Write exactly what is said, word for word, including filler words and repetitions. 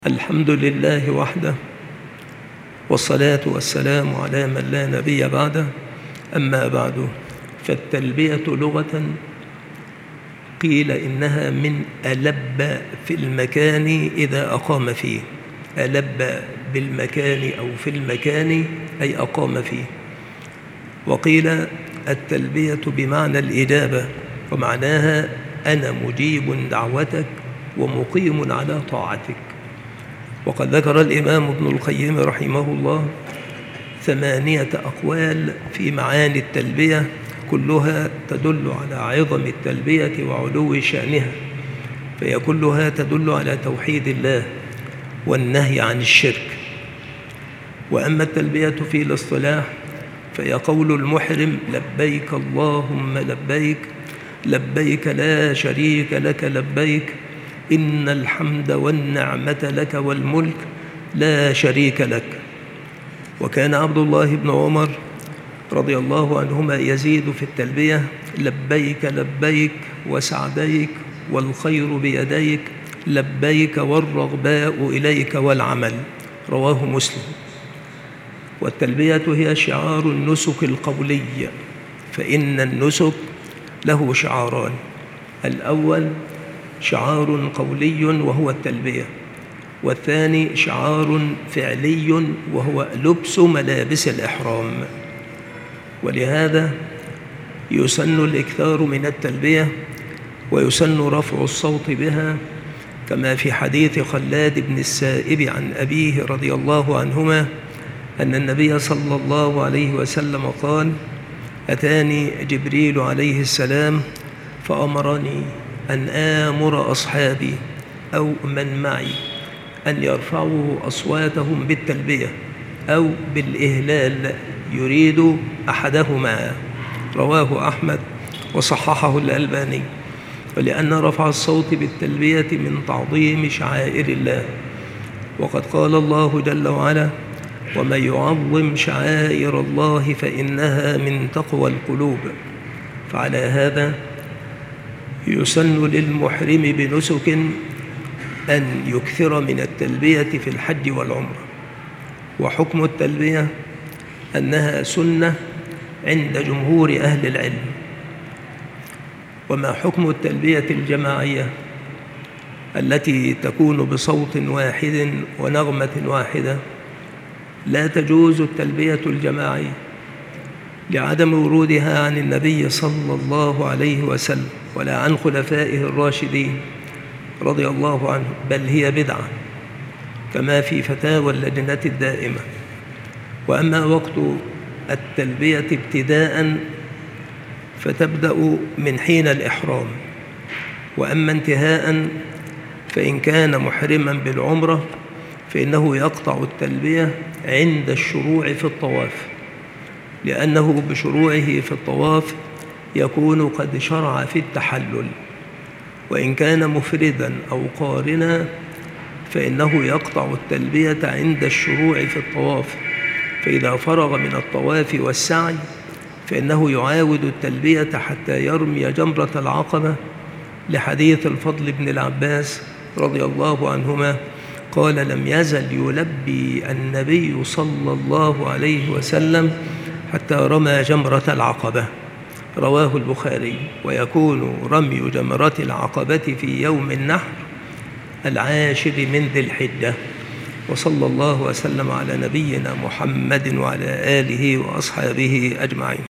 الحمد لله وحده، والصلاة والسلام على من لا نبي بعده. أما بعد، فالتلبية لغة قيل إنها من ألب في المكان إذا أقام فيه. ألب بالمكان أو في المكان أي أقام فيه. وقيل التلبية بمعنى الإجابة، ومعناها أنا مجيب دعوتك ومقيم على طاعتك. وقد ذكر الإمام ابن القيم رحمه الله ثمانية أقوال في معاني التلبية، كلها تدل على عظم التلبية وعلو شأنها، فهي كلها تدل على توحيد الله والنهي عن الشرك. وأما التلبية في الاصطلاح فهي قول المحرم: لبيك اللهم لبيك، لبيك لا شريك لك لبيك، إن الحمد والنعمة لك والملك لا شريك لك. وكان عبد الله بن عمر رضي الله عنهما يزيد في التلبية: لبيك لبيك وسعديك والخير بيديك، لبيك والرغباء إليك والعمل. رواه مسلم. والتلبية هي شعار النسك القولي، فإن النسك له شعاران: الأول شعار قولي وهو التلبية، والثاني شعار فعلي وهو لبس ملابس الإحرام. ولهذا يسن الإكثار من التلبية، ويسن رفع الصوت بها، كما في حديث خلاد بن السائب عن أبيه رضي الله عنهما أن النبي صلى الله عليه وسلم قال: أتاني جبريل عليه السلام فأمرني أن آمر أصحابي أو من معي أن يرفعوا أصواتهم بالتلبية أو بالإهلال، يريد أحدهما. رواه أحمد وصححه الألباني. ولأن رفع الصوت بالتلبية من تعظيم شعائر الله، وقد قال الله جل وعلا: ومن يعظم شعائر الله فإنها من تقوى القلوب. فعلى هذا يسن للمحرم بنسك أن يكثر من التلبية في الحج والعمرة. وحكم التلبية أنها سنة عند جمهور أهل العلم. وما حكم التلبية الجماعية التي تكون بصوت واحد ونغمة واحدة؟ لا تجوز التلبية الجماعية لعدم ورودها عن النبي صلى الله عليه وسلم ولا عن خلفائه الراشدين رضي الله عنهم، بل هي بدعة كما في فتاوى اللجنة الدائمة. وأما وقت التلبية ابتداء فتبدأ من حين الإحرام، وأما انتهاء فإن كان محرما بالعمرة فإنه يقطع التلبية عند الشروع في الطواف، لأنه بشروعه في الطواف يكون قد شرع في التحلل. وإن كان مفردا أو قارنا فإنه يقطع التلبية عند الشروع في الطواف، فإذا فرغ من الطواف والسعي فإنه يعاود التلبية حتى يرمي جمرة العقبة، لحديث الفضل بن العباس رضي الله عنهما قال: لم يزل يلبي النبي صلى الله عليه وسلم حتى رمى جمرة العقبة. رواه البخاري. ويكون رمي جمرة العقبة في يوم النحر العاشر من ذي الحجة. وصلى الله وسلم على نبينا محمد وعلى آله وأصحابه أجمعين.